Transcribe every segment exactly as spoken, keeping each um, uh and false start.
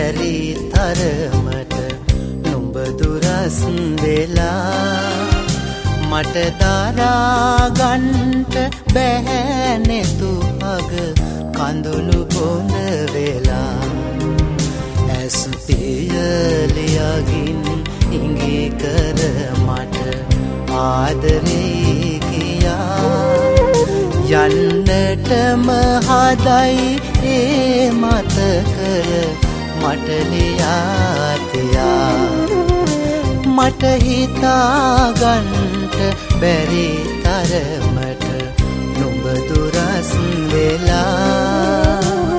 බැරි තරමට නුඹ දුරස් වෙලා මට දරාගන්ට බැහැ නෙතු අග කඳුළු බොඳ වෙලා ඇස් පියලියගින් ඉඟි කර මට ආදරේ කියා යන්නටම හදයි ඒ මතකය මට ලියා තියා මට හිතාගන්ට බැරි තරමට නුඹ දුරස් වෙලා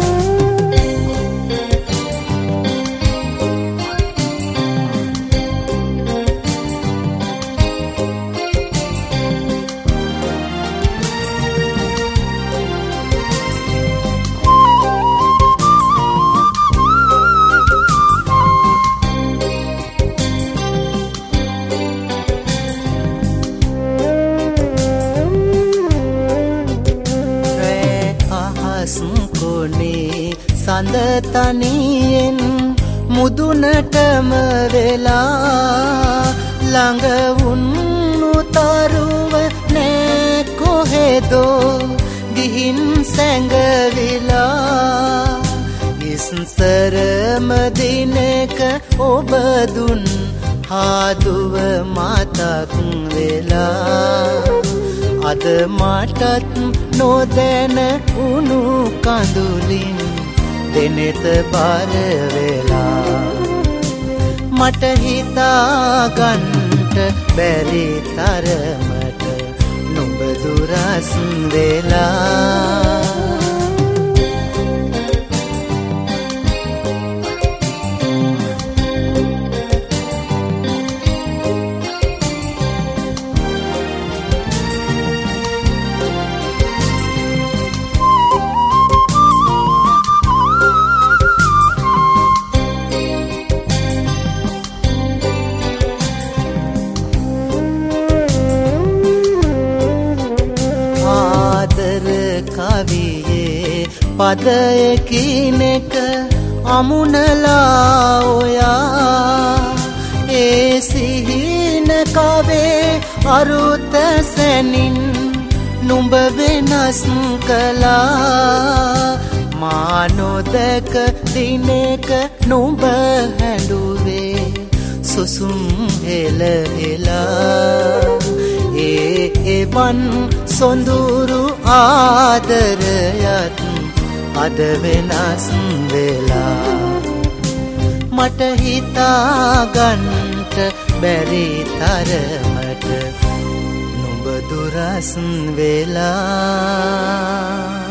සඳ තනියෙන් මුදුනටම වෙලා ළඟ වුණු තරුව නෑ කොහෙදෝ ගිහින් සැඟවිලා ඉස්සරම දිනක ඔබ දුන් හාදුව මතක් වෙලා අද මටත් නොදැන උණු කඳුලින් දෙනෙත බර වෙලා මට හිතාගන්ට බැරි තරමට නුඹ දුරස් වෙලා කවියේ පදයකිනෙක අමුණලා ඔයා ඒ සිහින කවේ අරුත සැනින් නුඹ වෙනස් කළා මා නොදැක දිනක නුඹ හැඬුවේ සුසුම් හෙල හෙලා ඒ එවන් සොඳුරු ආදරයත් අද වෙනස් වෙලා මට හිතාගන්ට බැරි තරමට නුඹ දුරස් වෙලා